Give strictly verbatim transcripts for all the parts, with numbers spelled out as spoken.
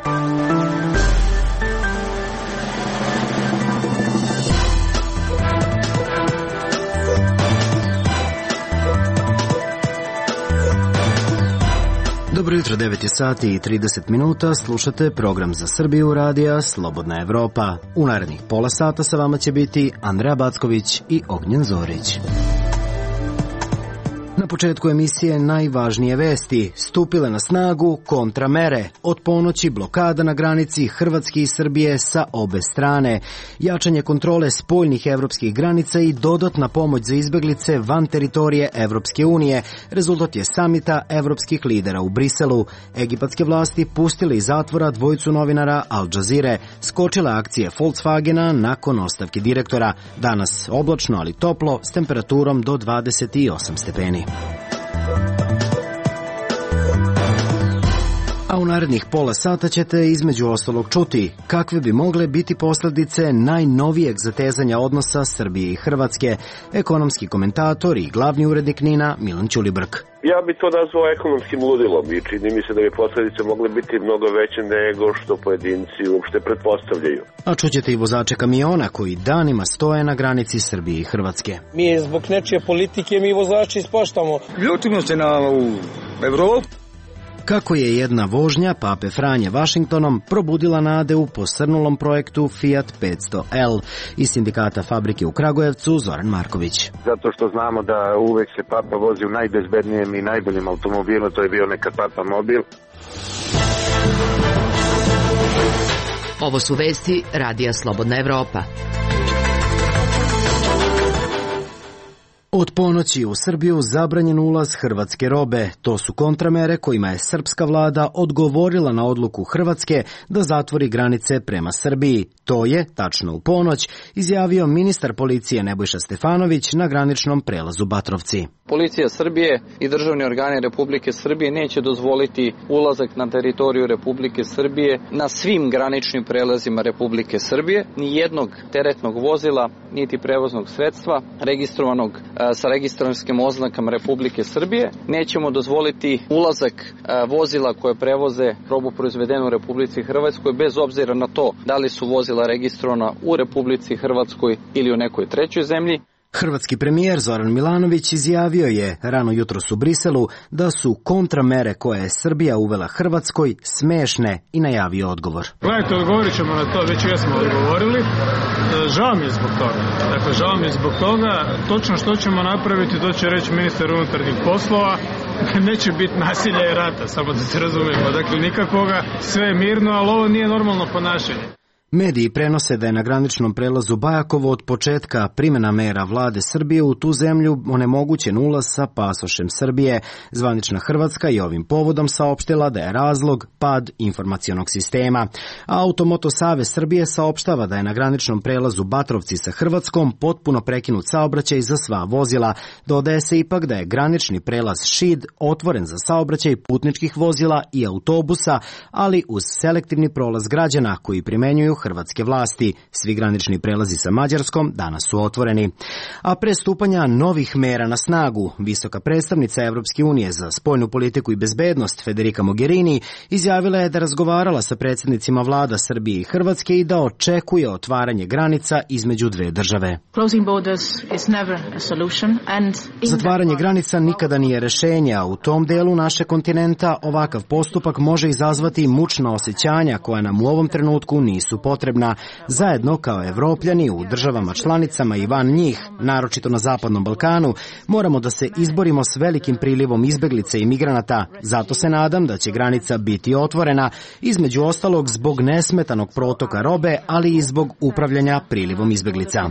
Dobro jutro, devet je sati i trideset minuta, slušate program za Srbiju radija Slobodna Evropa. U narednih pola sata sa vama će biti Andreja Backović i Ognjen Zorić. Na početku emisije najvažnije vesti. Stupile na snagu kontramere. Od ponoći blokada na granici Hrvatske i Srbije sa obe strane. Jačanje kontrole spoljnih evropskih granica i dodatna pomoć za izbeglice van teritorije Evropske unije. Rezultat je samita evropskih lidera u Briselu. Egipatske vlasti pustile iz zatvora dvojicu novinara Al Jazeere. Skočile akcije Volkswagena nakon ostavke direktora. Danas oblačno, ali toplo, s temperaturom do dvadeset osam stepeni. A u narednih pola sata ćete između ostalog čuti kakve bi mogle biti posljedice najnovijeg zatezanja odnosa Srbije i Hrvatske. Ekonomski komentator i glavni urednik NIN-a Milan Ćulibrk. Ja bi to nazvao ekonomskim ludilom i čini mi se da bi posljedice mogle biti mnogo veće nego što pojedinci uopšte pretpostavljaju. A čućete i vozače kamiona koji danima stoje na granici Srbije i Hrvatske. Mi zbog nečije politike mi vozači ispaštamo. Ljutimo se na Evropu. Kako je jedna vožnja Pape Franje Vašingtonom probudila nade u posrnulom projektu Fiat petsto L. Iz sindikata fabrike u Kragujevcu Zoran Marković. Zato što znamo da uvek se Papa vozi u najbezbednijem i najboljem automobilu, to je bio nekad Papa mobil. Ovo su vesti Radija Slobodna Evropa. Od ponoći u Srbiju zabranjen ulaz hrvatske robe. To su kontramere kojima je srpska vlada odgovorila na odluku Hrvatske da zatvori granice prema Srbiji. To je, tačno u ponoć, izjavio ministar policije Nebojša Stefanović na graničnom prelazu Batrovci. Policija Srbije i državni organi Republike Srbije neće dozvoliti ulazak na teritoriju Republike Srbije na svim graničnim prelazima Republike Srbije, ni jednog teretnog vozila, niti prevoznog sredstva registrovanog sa registrarskim oznakama Republike Srbije. Nećemo dozvoliti ulazak vozila koje prevoze robu proizvedenu u Republici Hrvatskoj bez obzira na to da li su vozila registrovana u Republici Hrvatskoj ili u nekoj trećoj zemlji. Hrvatski premijer Zoran Milanović izjavio je rano jutros u Briselu da su kontramere koje je Srbija uvela Hrvatskoj smešne i najavio odgovor. Gledajte, odgovorit ćemo na to, već jesmo odgovorili. Žao mi je zbog toga. Dakle, žao mi je zbog toga. Točno što ćemo napraviti, to će reći ministar unutarnjih poslova. Neće biti nasilja i rata, samo da se razumijemo. Dakle, nikakvoga, sve je mirno, ali ovo nije normalno ponašanje. Mediji prenose da je na graničnom prelazu Bajakovo od početka primjena mera vlade Srbije u tu zemlju onemogućen ulaz sa pasošem Srbije. Zvanična Hrvatska je ovim povodom saopštila da je razlog pad informacionog sistema. Automoto Savez Srbije saopštava da je na graničnom prelazu Batrovci sa Hrvatskom potpuno prekinut saobraćaj za sva vozila. Dodaje se ipak da je granični prelaz Šid otvoren za saobraćaj putničkih vozila i autobusa, ali uz selektivni prolaz građana koji primenjuju hrvatske vlasti. Svi granični prelazi sa Mađarskom danas su otvoreni. A pre stupanja novih mera na snagu, visoka predstavnica Evropske unije za spoljnu politiku i bezbednost Federica Mogherini izjavila je da razgovarala sa predsjednicima vlada Srbije i Hrvatske i da očekuje otvaranje granica između dve države. Zatvaranje granica nikada nije rešenje, a u tom delu naše kontinenta ovakav postupak može izazvati mučna osjećanja koja nam u ovom trenutku nisu potrebna. Zajedno kao Evropljani u državama članicama i van njih, naročito na Zapadnom Balkanu, moramo da se izborimo s velikim prilivom izbeglica i migranata. Zato se nadam da će granica biti otvorena, između ostalog zbog nesmetanog protoka robe, ali i zbog upravljanja prilivom izbeglica.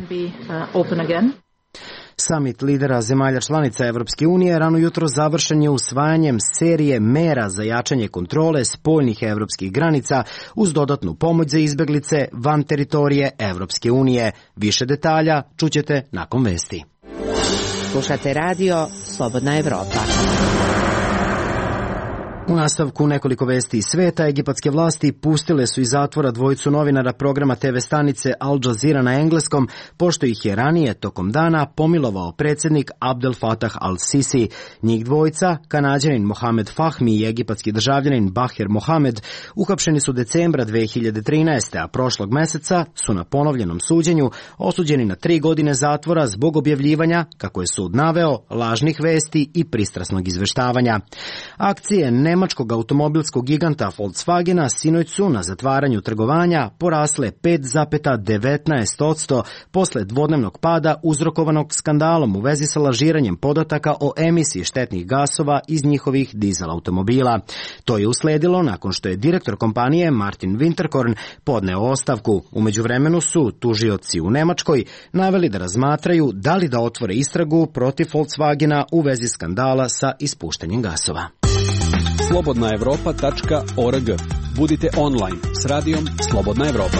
Samit lidera zemalja članica Evropske unije rano jutro završen je usvajanjem serije mera za jačanje kontrole spoljnih evropskih granica uz dodatnu pomoć za izbeglice van teritorije Evropske unije. Više detalja čućete nakon vesti. Slušate radio Slobodna Evropa. U nastavku nekoliko vesti iz sveta, egipatske vlasti pustile su iz zatvora dvojicu novinara programa te ve stanice Al Jazeera na engleskom, pošto ih je ranije tokom dana pomilovao predsjednik Abdel Fattah al-Sisi. Njih dvojica, Kanađanin Mohamed Fahmi i egipatski državljanin Baher Mohamed, uhapšeni su decembra dve hiljade trinaeste. a prošlog meseca su na ponovljenom suđenju osuđeni na tri godine zatvora zbog objavljivanja, kako je sud naveo, lažnih vesti i pristrasnog izveštavanja. Akcije ne nemačkog automobilskog giganta Volkswagena sinoć su na zatvaranju trgovanja porasle pet zarez devetnaest posto posle dvodnevnog pada uzrokovanog skandalom u vezi sa lažiranjem podataka o emisiji štetnih gasova iz njihovih dizel automobila. To je usledilo nakon što je direktor kompanije Martin Winterkorn podneo ostavku. U međuvremenu su tužioci u Nemačkoj naveli da razmatraju da li da otvore istragu protiv Volkswagena u vezi skandala sa ispuštanjem gasova. slobodna evropa tačka org. Budite online s radijom Slobodna Evropa.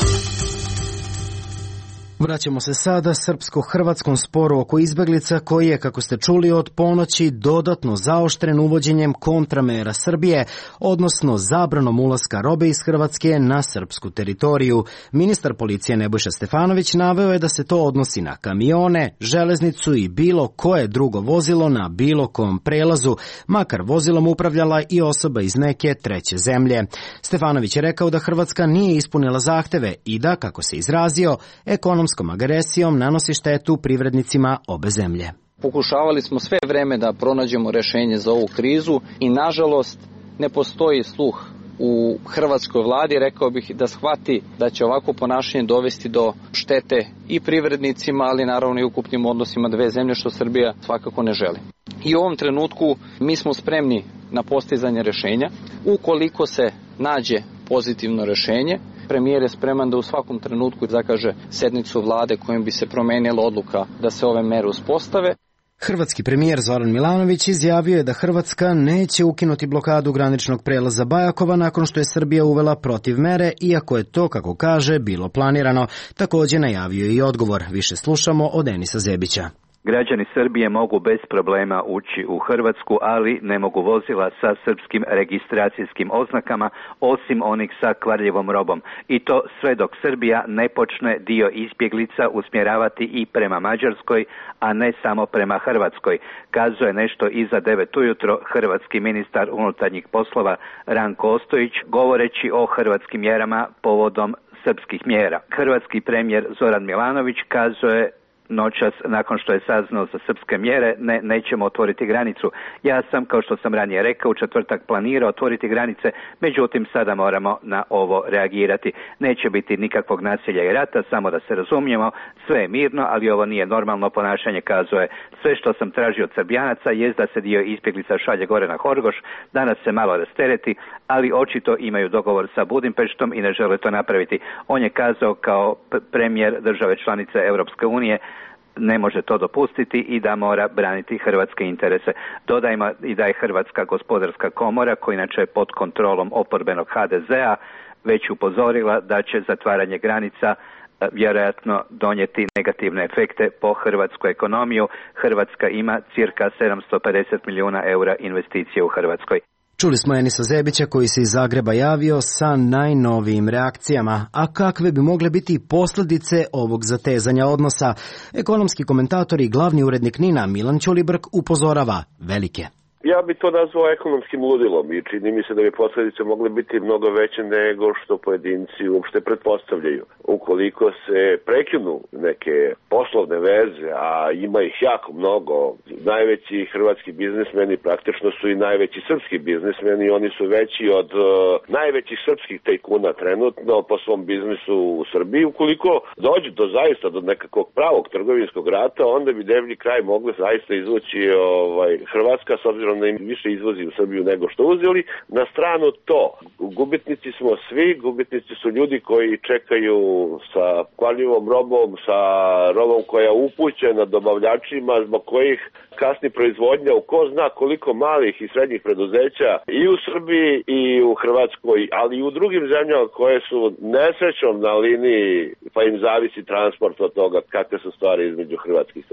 Vraćamo se sada srpsko-hrvatskom sporu oko izbeglica koji je, kako ste čuli, od ponoći dodatno zaoštren uvođenjem kontramera Srbije, odnosno zabranom ulaska robe iz Hrvatske na srpsku teritoriju. Ministar policije Nebojša Stefanović naveo je da se to odnosi na kamione, železnicu i bilo koje drugo vozilo na bilo kom prelazu, makar vozilom upravljala i osoba iz neke treće zemlje. Stefanović je rekao da Hrvatska nije ispunila zahteve i da, kako se izrazio, ekonomskom agresijom nanosi štetu privrednicima obe zemlje. Pokušavali smo sve vreme da pronađemo rešenje za ovu krizu i nažalost ne postoji sluh u hrvatskoj vladi, rekao bih, da shvati da će ovako ponašanje dovesti do štete i privrednicima, ali naravno i ukupnim odnosima dve zemlje, što Srbija svakako ne želi. I u ovom trenutku mi smo spremni na postizanje rešenja. Ukoliko se nađe pozitivno rešenje, premijer je spreman da u svakom trenutku zakaže sednicu vlade kojom bi se promenila odluka da se ove mere uspostave. Hrvatski premijer Zoran Milanović izjavio je da Hrvatska neće ukinuti blokadu graničnog prelaza Bajakova nakon što je Srbija uvela protiv mere, iako je to, kako kaže, bilo planirano. Također najavio i odgovor. Više slušamo od Denisa Zebića. Građani Srbije mogu bez problema ući u Hrvatsku, ali ne mogu vozila sa srpskim registracijskim oznakama, osim onih sa kvarljivom robom. I to sve dok Srbija ne počne dio izbjeglica usmjeravati i prema Mađarskoj, a ne samo prema Hrvatskoj. Kazuje nešto iza devet ujutro hrvatski ministar unutarnjih poslova Ranko Ostojić, govoreći o hrvatskim mjerama povodom srpskih mjera. Hrvatski premijer Zoran Milanović kazuje noćas, nakon što je saznao za srpske mjere, ne, nećemo otvoriti granicu. Ja sam, kao što sam ranije rekao, u četvrtak planirao otvoriti granice, međutim sada moramo na ovo reagirati. Neće biti nikakvog nasilja i rata, samo da se razumijemo, sve je mirno, ali ovo nije normalno ponašanje, kazuje. Sve što sam tražio od Srbijanaca jest da se dio izbjeglica šalje gore na Horgoš, danas se malo rastereti, ali očito imaju dogovor sa Budimpeštom i ne žele to napraviti. On je kazao kao premijer države članice Europske unije ne može to dopustiti i da mora braniti hrvatske interese. Dodajmo i da je Hrvatska gospodarska komora, koja inače je pod kontrolom oporbenog ha de zea, već upozorila da će zatvaranje granica vjerojatno donijeti negativne efekte po hrvatsku ekonomiju. Hrvatska ima cirka sedamsto pedeset milijuna eura investicije u Hrvatskoj. Čuli smo Enisa Zebića koji se iz Zagreba javio sa najnovijim reakcijama. A kakve bi mogle biti posljedice ovog zatezanja odnosa? Ekonomski komentator i glavni urednik NIN-a Milan Ćulibrk upozorava velike. Ja bi to nazvao ekonomskim ludilom i čini mi se da bi posljedice mogle biti mnogo veće nego što pojedinci uopšte pretpostavljaju. Ukoliko se prekinu neke poslovne veze, a ima ih jako mnogo, najveći hrvatski biznismeni praktično su i najveći srpski biznismeni, oni su veći od uh, najvećih srpskih tajkuna trenutno po svom biznisu u Srbiji. Ukoliko dođe do zaista do nekakvog pravog trgovinskog rata, onda bi deblji kraj mogli zaista izvući ovaj, Hrvatska, s obzirom da im više izvozi u Srbiju nego što uzeli. Na stranu to, gubitnici smo svi, gubitnici su ljudi koji čekaju sa kvarljivom robom, sa robom koja je upućena dobavljačima, zbog kojih kasni proizvodnja u ko zna koliko malih i srednjih preduzeća i u Srbiji i u Hrvatskoj, ali i u drugim zemljama koje su nesrećom na liniji, pa im zavisi transport od toga kakve su stvari između Hrvatske i Srbije.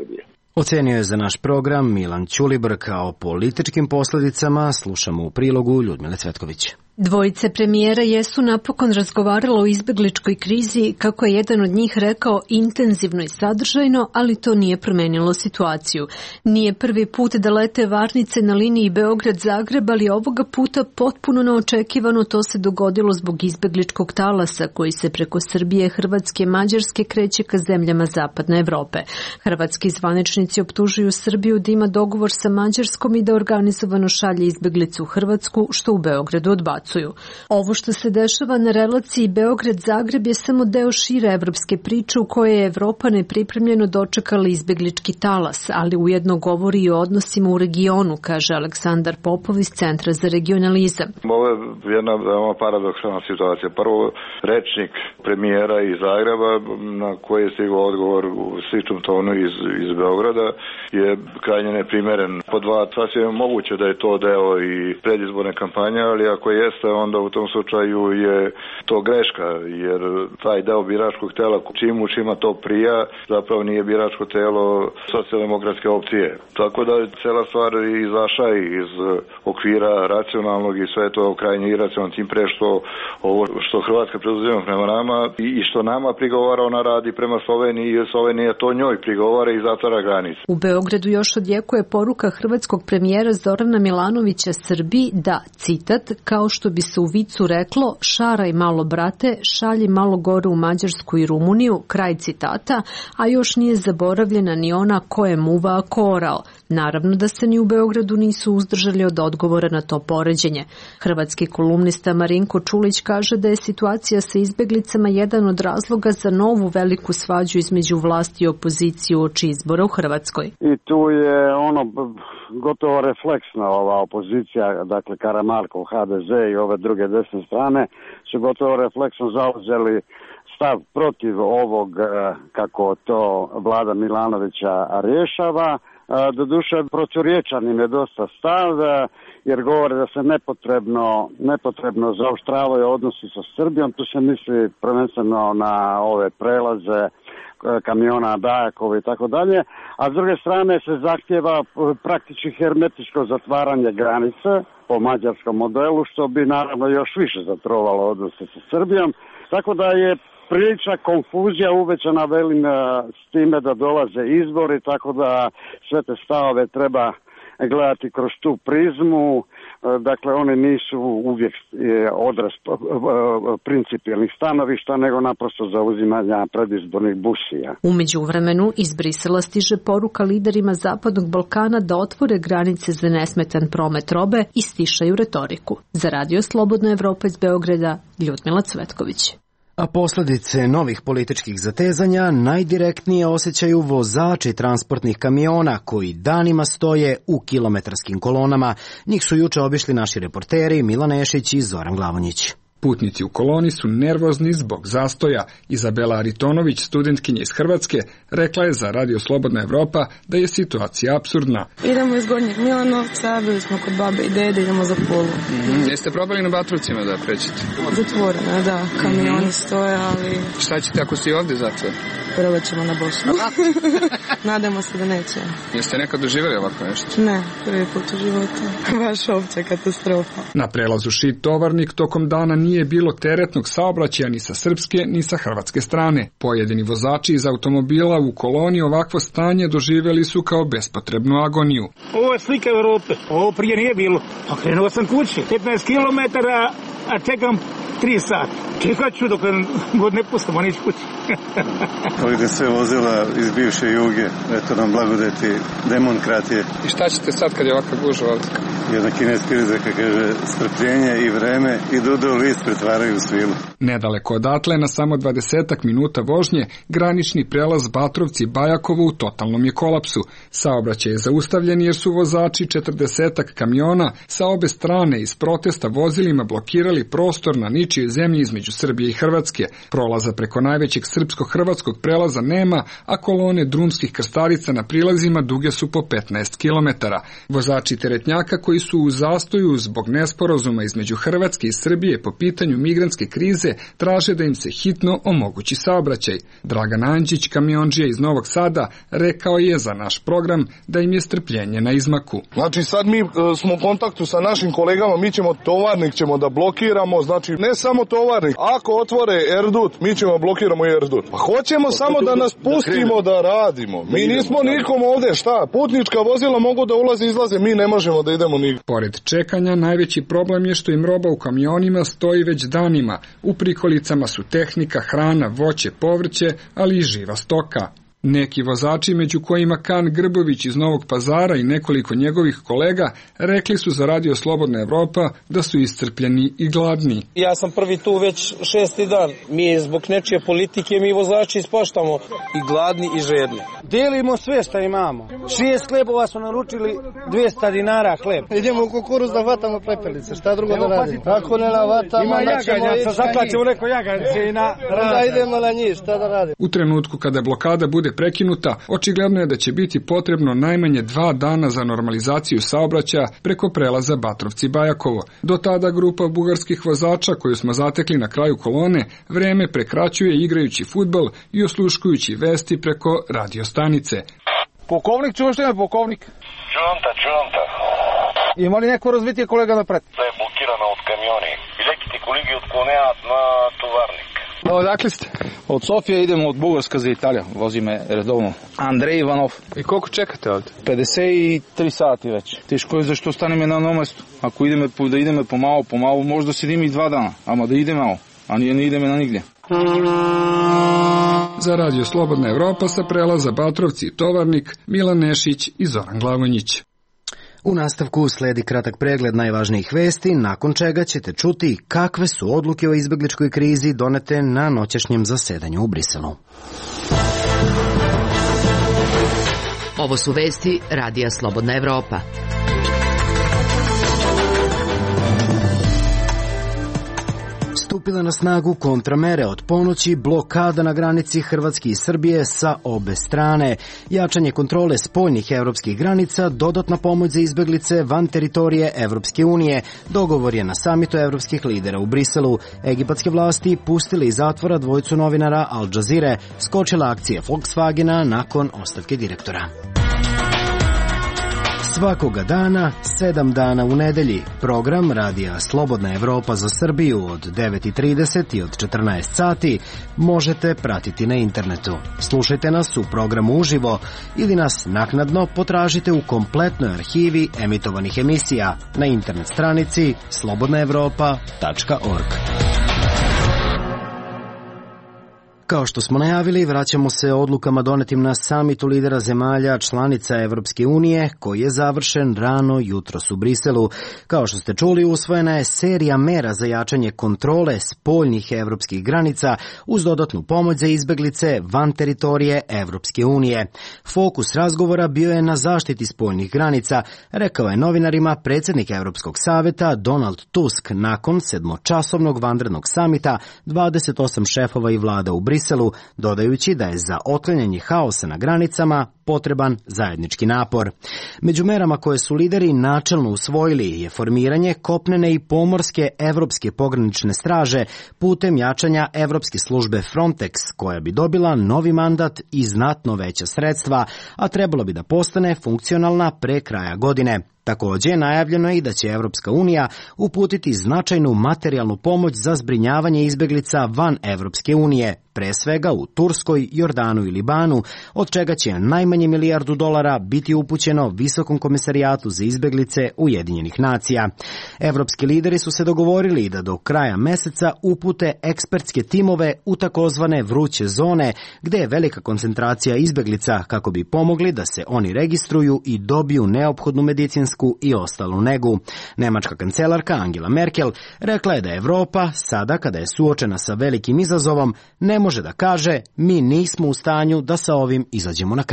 Ocenio je za naš program Milan Ćulibrka. O političkim posledicama slušamo u prilogu Ljudmile Cvetković. Dvojice premijera jesu napokon razgovaralo o izbegličkoj krizi, kako je jedan od njih rekao, intenzivno i sadržajno, ali to nije promenilo situaciju. Nije prvi put da lete varnice na liniji Beograd-Zagreb, ali ovoga puta potpuno neočekivano to se dogodilo zbog izbegličkog talasa koji se preko Srbije, Hrvatske i Mađarske kreće ka zemljama Zapadne Evrope. Hrvatski zvaničnici optužuju Srbiju da ima dogovor sa Mađarskom i da organizovano šalje izbeglicu u Hrvatsku, što u Beogradu odbacuju. Ovo što se dešava na relaciji Beograd-Zagreb je samo deo šire evropske priče u kojoj je Evropa nepripremljeno dočekala izbeglički talas, ali ujedno govori i o odnosima u regionu, kaže Aleksandar Popov iz Centra za regionalizam. Ovo je jedna veoma paradoksalna situacija. Prvo, rečnik premijera iz Zagreba, na koji je stigao odgovor u sličnom tonu iz, iz Beograda, je krajnje neprimeren. Po dva, sasvim je moguće da je to deo i predizborne kampanje, ali ako jeste, onda u tom slučaju je to greška, jer taj deo biračkog tela čim u čima to prija, zapravo nije biračko telo socijaldemokratske opcije. Tako da je cela stvar izašla iz okvira racionalnog i sve to krajnje iracionalno, tim pre što ovo što Hrvatska preduzima prema nama i što nama prigovara, ona radi prema Sloveniji i Slovenija to njoj prigovara i zatvara granice. U Beogradu još odjekuje poruka hrvatskog premijera Zorana Milanovića Srbiji da, citat, kao što bi se u vicu reklo, šaraj malo brate, šalji malo gore u Mađarsku i Rumuniju, kraj citata, a još nije zaboravljena ni ona ko je muva, a ko orao. Naravno da se ni u Beogradu nisu uzdržali od odgovora na to poređenje. Hrvatski kolumnista Marinko Čulić kaže da je situacija sa izbeglicama jedan od razloga za novu veliku svađu između vlasti i opozicije uoči izbora u Hrvatskoj. I tu je ono gotovo refleksna ova opozicija, dakle Karamarkov, ha de ze i ove druge desne strane su gotovo refleksno zauzeli stav protiv ovog, kako to vlada Milanovića rješava. Doduše, proturječan im je dosta stav, jer govore da se nepotrebno, nepotrebno zaoštravaju odnosi sa Srbijom. Tu se misli prvenstveno na ove prelaze kamiona Dajakova i tako dalje, a s druge strane se zahtjeva praktički hermetičko zatvaranje granice po mađarskom modelu, što bi naravno još više zatrovalo odnose sa Srbijom. Tako da je prilična konfuzija uvećana, velim, s time da dolaze izbori, tako da sve te stavove treba gledati kroz tu prizmu. Dakle, oni nisu uvijek odraz principijelnih stanovišta, nego naprosto zauzimanja predizbornih busija. U međuvremenu iz Brisela stiže poruka liderima Zapadnog Balkana da otvore granice za nesmetan promet robe i stišaju retoriku. Za Radio Slobodna Evropa iz Beograda, Ljudmila Cvetković. A posledice novih političkih zatezanja najdirektnije osjećaju vozači transportnih kamiona koji danima stoje u kilometarskim kolonama. Njih su juče obišli naši reporteri Milan Nešić i Zoran Glavonjić. Putnici u koloni su nervozni zbog zastoja. Izabela Aritonović, studentkinja iz Hrvatske, rekla je za Radio Slobodna Evropa da je situacija apsurdna. Idemo iz Gornjeg Milanovca, bili smo kod babe i dede, idemo za Pulu. Mm-hmm. Jeste probali na Batrovcima da pređete? Zatvoreno, da, kamioni mm-hmm. stoje, ali... Šta ćete ako ste ovdje zatvor? Probat ćemo na Bosnu. Nadamo se da neće. Jeste nekad doživjeli ovako nešto? Ne, prvi put u životu. Baš opća katastrofa. Na prelazu Šid Tovarnik tokom dana nije bilo teretnog saobraćaja ni sa srpske ni sa hrvatske strane. Pojedini vozači iz automobila u koloni ovakvo stanje doživjeli su kao bespotrebnu agoniju. Ovo je slika Evrope. Ovo prije nije bilo. Okrenuo sam kući. petnaest kilometara, a čekam tri sata. Čekat ću dok god ne pustimo nić kući. Ovdje sve vozila iz bivše Juge. Eto nam blagodeti demokratije. I šta ćete sad kad je ovakva gužva ovdje? Jedna kineska izreka kaže strpljenje i vreme i dudo list pretvaraju u svilu. Nedaleko odatle, na samo dvadesetak minuta vožnje, granični prelaz Batrovci-Bajakovo u totalnom je kolapsu. Saobraćaj je zaustavljen jer su vozači četrdesetak kamiona sa obe strane iz protesta vozilima blokirali prostor na ničijoj zemlji između između Srbije i Hrvatske. Prolaza preko najvećeg srpsko-hrvatskog prelaza nema, a kolone drumskih krstarica na prilazima duge su po petnaest kilometara. Vozači teretnjaka koji su u zastoju zbog nesporazuma između Hrvatske i Srbije po pitanju migrantske krize traže da im se hitno omogući saobraćaj. Dragan Anđić, kamiondžija iz Novog Sada, rekao je za naš program da im je strpljenje na izmaku. Znači sad mi e, smo u kontaktu sa našim kolegama, mi ćemo tovarnik ćemo da blokiramo, znači ne samo tovarnik, ako otvore Erdut, mi ćemo blokiramo Erdut. Pa hoćemo pa, samo da nas pustimo da radimo. Mi nismo nikom ovde, šta? Putnička vozila mogu da ulaze i izlaze, mi ne možemo da idemo nigdje. Pored čekanja, najveći problem je što im roba u kamionima stoji već danima. U prikolicama su tehnika, hrana, voće, povrće, ali i živa stoka. Neki vozači, među kojima Kan Grbović iz Novog Pazara i nekoliko njegovih kolega, rekli su za Radio Slobodna Evropa da su iscrpljeni i gladni. Ja sam prvi tu već šesti dan. Mi zbog nečije politike, mi vozači ispaštamo i gladni i žedni. Delimo sve što imamo. Šest hlebova su naručili, dvesta dinara hleb. Idemo u kukuruz da vatamo prepelice, šta drugo Evo, da radimo? Ako ne navatamo, ima jaganjaca, zaklaćemo neko jaganjce i na rada. Idemo na njih, šta da radimo? U trenutku kada blokada bude prekinuta, očigledno je da će biti potrebno najmanje dva dana za normalizaciju saobraćaja preko prelaza Batrovci-Bajakovo. Do tada grupa bugarskih vozača koju smo zatekli na kraju kolone vreme prekraćuje igrajući fudbal i osluškujući vesti preko radiostanice. Pukovnik, čuvaš što je pukovnik? Čuvam ta, čuvam ta. Ima li neko razvitije kolega napred? Da je blokirana od kamioni. I lekите kolegi odklonjavат na tovarnik. Odakle ste? Od Sofije idemo od Bugarska za Italiju. Vozi me redovno. Andrej Ivanov. I koliko čekate ovdje? pedeset tri sati već. Teško je zašto stanem na jednom mestu. Ako ideme, da ideme pomalo, pomalo, možda sedim i dva dana. Ama da ide malo, a nije ne ideme na nigdje. Za Radio Slobodna Evropa sa prelaza Batrovci i Tovarnik, Milan Nešić i Zoran Glavonjić. U nastavku sledi kratak pregled najvažnijih vesti, nakon čega ćete čuti kakve su odluke o izbegličkoj krizi donete na noćašnjem zasedanju u Briselu. Ovo su vesti Radija Slobodna Evropa. Stupile na snagu kontramere od ponoći, blokada na granici Hrvatske i Srbije sa obe strane, jačanje kontrole spoljnih evropskih granica, dodatna pomoć za izbeglice van teritorije Evropske unije, dogovor je na samitu evropskih lidera u Briselu. Egipatske vlasti pustili iz zatvora dvojicu novinara Al Jazeere, skočila akcija Volkswagena nakon ostavke direktora. Svakoga dana, sedam dana u nedelji, program Radija Slobodna Evropa za Srbiju od devet i trideset i od četrnaest sati možete pratiti na internetu. Slušajte nas u programu uživo ili nas naknadno potražite u kompletnoj arhivi emitovanih emisija na internet stranici slobodna evropa tačka org. Kao što smo najavili, vraćamo se odlukama donetim na samitu lidera zemalja članica Evropske unije, koji je završen rano jutros u Briselu. Kao što ste čuli, usvojena je serija mera za jačanje kontrole spoljnih evropskih granica uz dodatnu pomoć za izbeglice van teritorije Evropske unije. Fokus razgovora bio je na zaštiti spoljnih granica, rekao je novinarima predsjednik Evropskog saveta Donald Tusk nakon sedmočasovnog vanrednog samita dvadeset osam šefova i vlada u Briselu, dodajući da je za otklanjanje haosa na granicama potreban zajednički napor. Među merama koje su lideri načelno usvojili je formiranje kopnene i pomorske evropske pogranične straže putem jačanja evropske službe Frontex, koja bi dobila novi mandat i znatno veća sredstva, a trebalo bi da postane funkcionalna pre kraja godine. Također najavljeno je i da će Evropska unija uputiti značajnu materijalnu pomoć za zbrinjavanje izbeglica van Evropske unije, pre svega u Turskoj, Jordanu i Libanu, od čega će najmanje milijardu dolara biti upućeno Visokom komisarijatu za izbeglice Ujedinjenih nacija. Evropski lideri su se dogovorili da do kraja meseca upute ekspertske timove u takozvane vruće zone, gde je velika koncentracija izbeglica, kako bi pomogli da se oni registruju i dobiju neophodnu medicinsku i ostalu negu. Nemačka kancelarka Angela Merkel rekla je da Evropa, sada kada je suočena sa velikim izazovom, ne može da kaže mi nismo u stanju da sa ovim izađemo na kraj.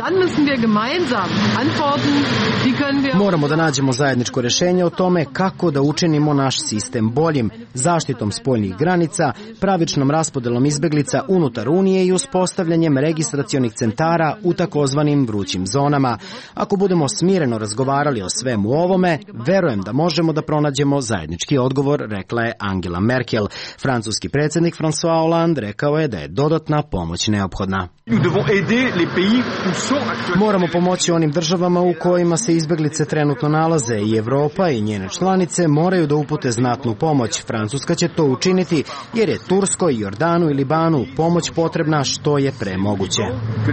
Moramo da nađemo zajedničko rešenje o tome kako da učinimo naš sistem boljim, zaštitom spoljnih granica, pravičnom raspodelom izbeglica unutar Unije i uspostavljanjem registracionih centara u takozvanim vrućim zonama. Ako budemo smireno razgovarali o svemu ovome, verujem da možemo da pronađemo zajednički odgovor, rekla je Angela Merkel. Francuski predsjednik François Hollande rekao je da je dodatna pomoć neophodna. Moramo pomoći onim državama u kojima se izbeglice trenutno nalaze i Evropa i njene članice moraju da upute znatnu pomoć. Francuska će to učiniti jer je Turskoj, Jordanu i Libanu pomoć potrebna što je pre moguće.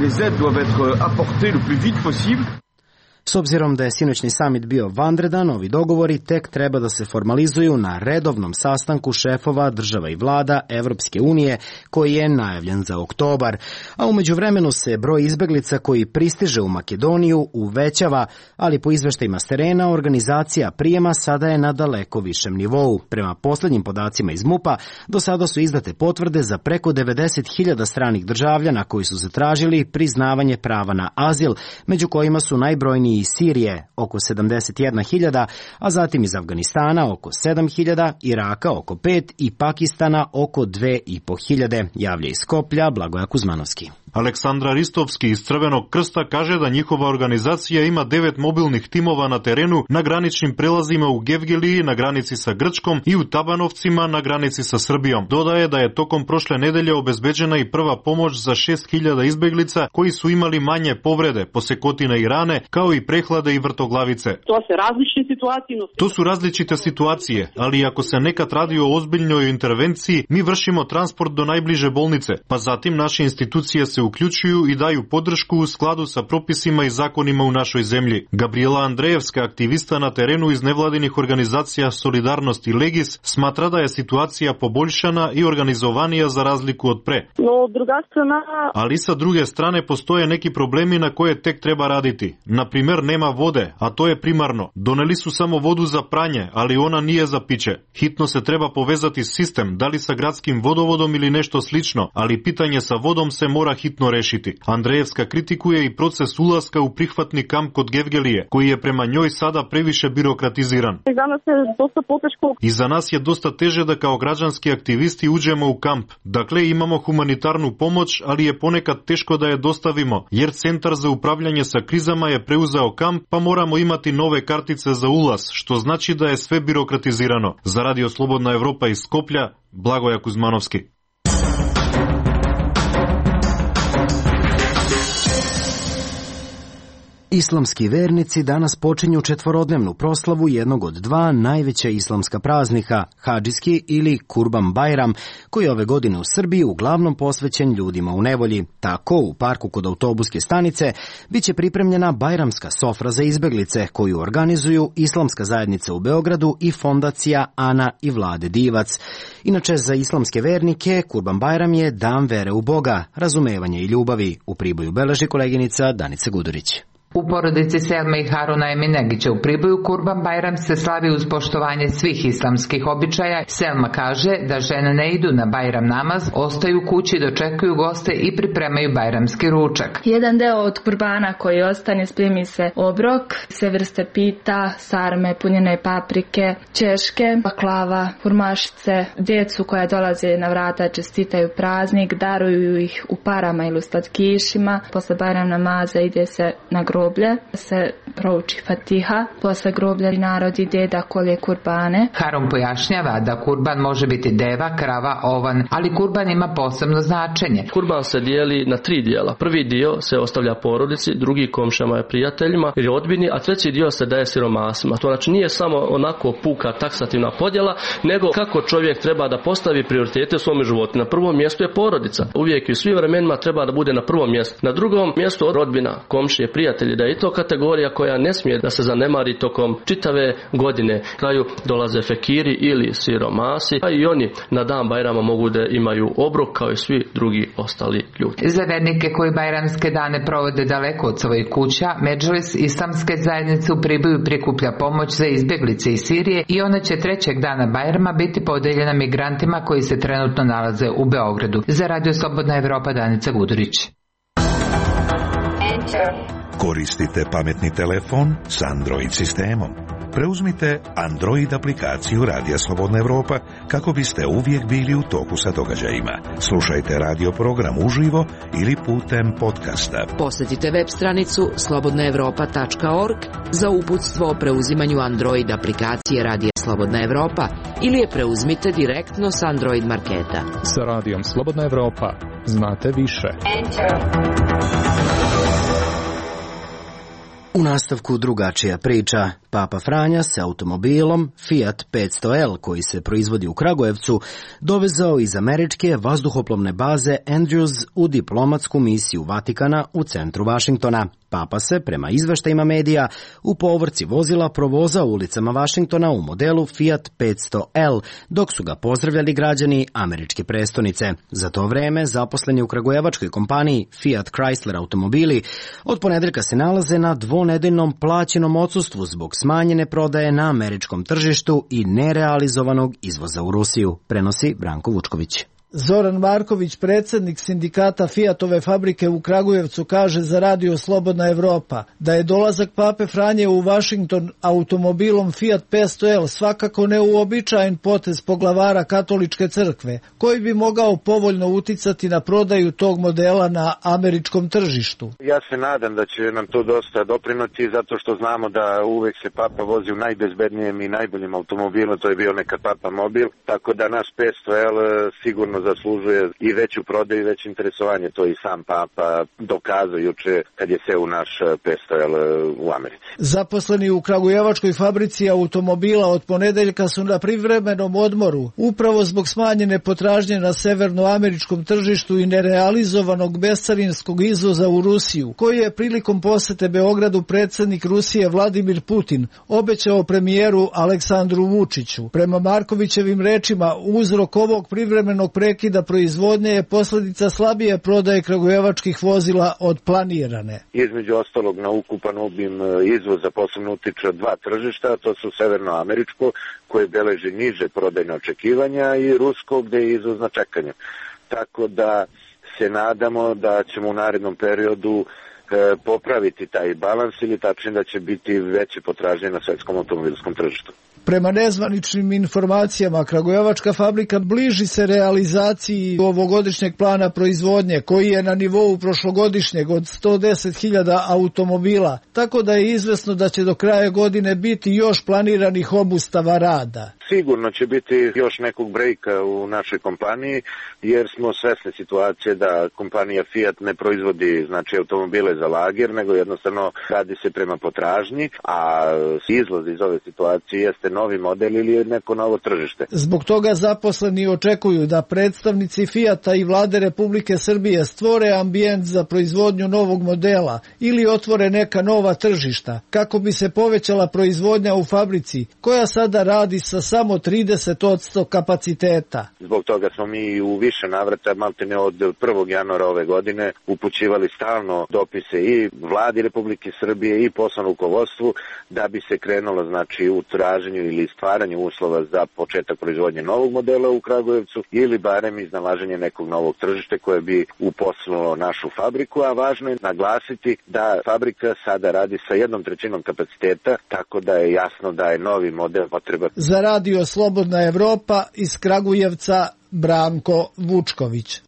S obzirom da je sinoćni samit bio vanredan, ovi dogovori tek treba da se formalizuju na redovnom sastanku šefova država i vlada Evropske unije koji je najavljen za oktobar. A umeđu vremenu se broj izbeglica koji pristiže u Makedoniju uvećava, ali po izveštajima s terena organizacija prijema sada je na daleko višem nivou. Prema poslednjim podacima iz MUP-a, do sada su izdate potvrde za preko devedeset hiljada stranih državljana koji su zatražili priznavanje prava na azil, među kojima su najbrojniji iz Sirije oko sedamdeset jedna hiljada, a zatim iz Afganistana oko sedam hiljada, Iraka oko pet i Pakistana oko dve i po hiljade, javlja iz Skoplja Blagoja Kuzmanovski. Aleksandra Ristovski iz Crvenog krsta kaže da njihova organizacija ima devet mobilnih timova na terenu na graničnim prelazima u Gevgeliji na granici sa Grčkom i u Tabanovcima na granici sa Srbijom. Dodaje da je tokom prošle nedelje obezbeđena i prva pomoć za šest hiljada izbeglica koji su imali manje povrede, posekotine i rane, kao i prehlade i vrtoglavice. To se različite situacije. To su različite situacije, ali ako se nekad radi o ozbiljnoj intervenciji, mi vršimo transport do najbliže bolnice, pa zatim naše institucije se uključuju i daju podršku u skladu sa propisima i zakonima u našoj zemlji. Gabriela Andrejevska, aktivista na terenu iz nevladinih organizacija Solidarnost i Legis, smatra da je situacija poboljšana i organizovanija za razliku od pre. No, druga strana... Ali sa druge strane postoje neki problemi na koje tek treba raditi. Na primer, nema vode, a to je primarno. Doneli su samo vodu za pranje, ali ona nije za piće. Hitno se treba povezati sistem, da li sa gradskim vodovodom ili nešto slično, ali pitanje sa vodom se mora hitno rešiti. Andrejevska kritikuje i proces ulaska u prihvatni kamp kod Gevgelije, koji je prema njoj sada previše birokratiziran. I za nas je dosta poteško. I za nas je dosta teže da kao građanski aktivisti uđemo u kamp. Dakle, imamo humanitarnu pomoć, ali je ponekad teško da je dostavimo, jer Centar za upravljanje sa krizama je preuzeo kamp, pa moramo imati nove kartice za ulaz, što znači da je sve birokratizirano. Za Radio Slobodna Evropa iz Skoplja, Blagoja Kuzmanovski. Islamski vernici danas počinju četvorodnevnu proslavu jednog od dva najveća islamska praznika, Hadžijski ili Kurban Bajram, koji je ove godine u Srbiji uglavnom posvećen ljudima u nevolji. Tako, u parku kod autobuske stanice biće pripremljena bajramska sofra za izbeglice, koju organizuju Islamska zajednica u Beogradu i fondacija Ana i Vlade Divac. Inače, za islamske vernike, Kurban Bajram je dan vere u Boga, razumevanja i ljubavi. U Priboju beleži koleginica Danica Gudurić. U porodici Selme i Haruna Eminegića u Priboju Kurban Bajram se slavi uz poštovanje svih islamskih običaja. Selma kaže da žene ne idu na Bajram namaz, ostaju kući, dočekuju goste i pripremaju bajramski ručak. Jedan deo od kurbana koji ostane spremi se obrok, sve vrste pita, sarme, punjene paprike, ćeške, baklava, furmašice, djecu koja dolaze na vrata čestitaju praznik, daruju ih u parama ili u slatkišima. Posle Bajram namaza ide se na groblje, se prouči Fatiha, posle groblja narod ide da kolje kurbane. Harun pojašnjava da kurban može biti deva, krava, ovan, ali kurban ima posebno značenje. Kurban se dijeli na tri dijela. Prvi dio se ostavlja porodici, drugi komšama i prijateljima ili rodbini, a treći dio se daje siromasima. To znači nije samo onako puka taksativna podjela, nego kako čovjek treba da postavi prioritete u svom životu. Na prvom mjestu je porodica. Uvijek i u svim vremenima treba da bude na prvom mjestu. Na drugom mjestu rodbina, komšije, prijatelji, da je i to kategorija koja ne smije da se zanemari tokom čitave godine. Kraju dolaze fekiri ili siromasi, a i oni na dan Bajrama mogu da imaju obrok kao i svi drugi ostali ljudi. Za vernike koji bajramske dane provode daleko od svojih kuća, Medžlis Islamske zajednice u Priboju prikuplja pomoć za izbjeglice iz Sirije i ona će trećeg dana Bajrama biti podeljena migrantima koji se trenutno nalaze u Beogradu. Za Radio Slobodna Evropa, Danica Gudurić. Koristite pametni telefon s Android sistemom? Preuzmite Android aplikaciju Radija Slobodna Evropa kako biste uvijek bili u toku sa događajima. Slušajte radio program uživo ili putem podcasta. Posjetite web stranicu slobodna evropa tačka org za uputstvo o preuzimanju Android aplikacije Radija Slobodna Evropa ili je preuzmite direktno s Android marketa. Sa Radijom Slobodna Evropa znate više. U nastavku drugačija priča. Papa Franja se automobilom Fiat petsto L koji se proizvodi u Kragujevcu dovezao iz američke vazduhoplovne baze Andrews u diplomatsku misiju Vatikana u centru Vašingtona. Papa se, prema izveštajima medija, u povorci vozila provozao ulicama Vašingtona u modelu Fiat petsto L, dok su ga pozdravljali građani američke prestonice. Za to vreme, zaposleni u kragujevačkoj kompaniji Fiat Chrysler automobili od ponedeljka se nalaze na dvonedeljnom plaćenom odsustvu zbog smanjene prodaje na američkom tržištu i nerealizovanog izvoza u Rusiju, prenosi Branko Vučković. Zoran Marković, predsjednik sindikata Fiatove fabrike u Kragujevcu, kaže za Radio Slobodna Evropa da je dolazak Pape Franje u Vašington automobilom Fiat petsto L svakako neuobičajen potez poglavara katoličke crkve, koji bi mogao povoljno uticati na prodaju tog modela na američkom tržištu. Ja se nadam da će nam to dosta doprinuti, zato što znamo da uvek se Papa vozi u najbezbednijem i najboljim automobilom, to je bio nekad Papa mobil, tako da naš petsto L sigurno zaslužuje i veću prodaju i veće interesovanje. To i sam Papa dokazao juče kad je seo u naš petsto L u Americi. Zaposleni u kragujevačkoj fabrici automobila od ponedeljka su na privremenom odmoru, upravo zbog smanjene potražnje na severnoameričkom tržištu i nerealizovanog bescarinskog izvoza u Rusiju, koji je prilikom posete Beogradu predsjednik Rusije Vladimir Putin obećao premijeru Aleksandru Vučiću. Prema Markovićevim rečima, uzrok ovog privremenog prekida proizvodnje je posljedica slabije prodaje kragujevačkih vozila od planirane. Između ostalog na ukupan obim izvoza posebno utiče dva tržišta, to su severnoameričko koje beleži niže prodajne očekivanja i rusko gde je izvoz na čekanje. Tako da se nadamo da ćemo u narednom periodu e, popraviti taj balans ili tačnije da će biti veće potražnje na svetskom automobilskom tržištu. Prema nezvaničnim informacijama, kragujevačka fabrika bliži se realizaciji ovogodišnjeg plana proizvodnje, koji je na nivou prošlogodišnjeg od sto deset hiljada automobila, tako da je izvesno da će do kraja godine biti još planiranih obustava rada. Sigurno će biti još nekog brejka u našoj kompaniji, jer smo svesni situacije da kompanija Fiat ne proizvodi znači automobile za lager, nego jednostavno radi se prema potražnji, a izlaz iz ove situacije jeste novi model ili neko novo tržište. Zbog toga zaposleni očekuju da predstavnici Fiata i vlade Republike Srbije stvore ambijent za proizvodnju novog modela ili otvore neka nova tržišta, kako bi se povećala proizvodnja u fabrici, koja sada radi sa samo trideset posto kapaciteta. Zbog toga smo mi u više navrata, maltene od prvog januara ove godine, upućivali stalno dopise i vladi Republike Srbije i poslovnom rukovodstvu da bi se krenulo znači u traženju ili stvaranju uslova za početak proizvodnje novog modela u Kragujevcu ili barem iznalaženje nekog novog tržišta koje bi uposlilo našu fabriku, a važno je naglasiti da fabrika sada radi sa jednom trećinom kapaciteta, tako da je jasno da je novi model potreban. Za Radio Slobodna Evropa iz Kragujevca Branko Vučković.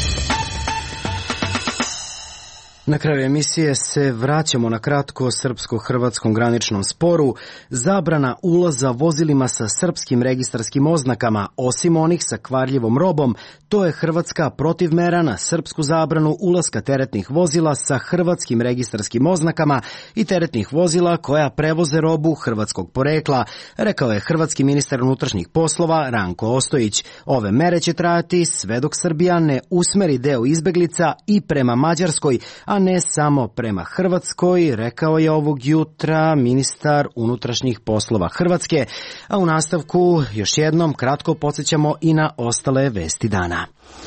Na kraju emisije se vraćamo na kratko srpsko-hrvatskom graničnom sporu. Zabrana ulaza vozilima sa srpskim registarskim oznakama, osim onih sa kvarljivom robom, to je Hrvatska protivmera na srpsku zabranu ulaska teretnih vozila sa hrvatskim registarskim oznakama i teretnih vozila koja prevoze robu hrvatskog porekla, rekao je hrvatski ministar unutrašnjih poslova Ranko Ostojić. Ove mere će trajati sve dok Srbija ne usmeri deo izbeglica i prema Mađarskoj, a ne samo prema Hrvatskoj, rekao je ovog jutra ministar unutrašnjih poslova Hrvatske, a u nastavku još jednom kratko podsjećamo i na ostale vesti dana.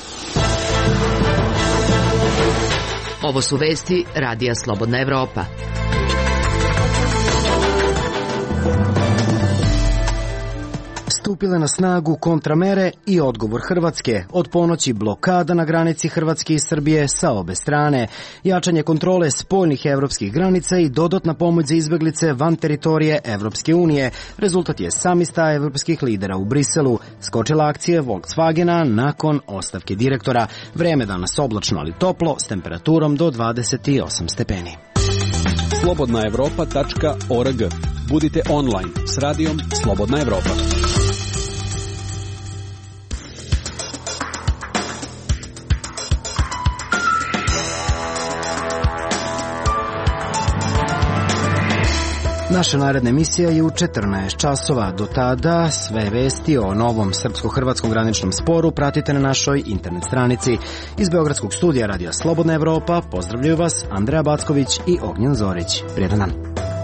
Ovo su vesti Radija Slobodna Evropa. Stupile na snagu kontramere i odgovor Hrvatske. Od ponoći blokada na granici Hrvatske i Srbije sa obe strane. Jačanje kontrole spoljnih evropskih granica i dodatna pomoć za izbeglice van teritorije Evropske unije. Rezultat je samista evropskih lidera u Briselu. Skočila akcija Volkswagena nakon ostavke direktora. Vreme danas oblačno ali toplo s temperaturom do dvadeset osam stepeni. slobodna evropa tačka org. Budite online s radijom Slobodna Evropa. Naša naredna emisija je u četrnaest časova. Do tada sve vesti o novom srpsko-hrvatskom graničnom sporu pratite na našoj internet stranici. Iz Beogradskog studija Radija Slobodna Evropa pozdravljaju vas Andreja Backović i Ognjen Zorić. Prijetan dan.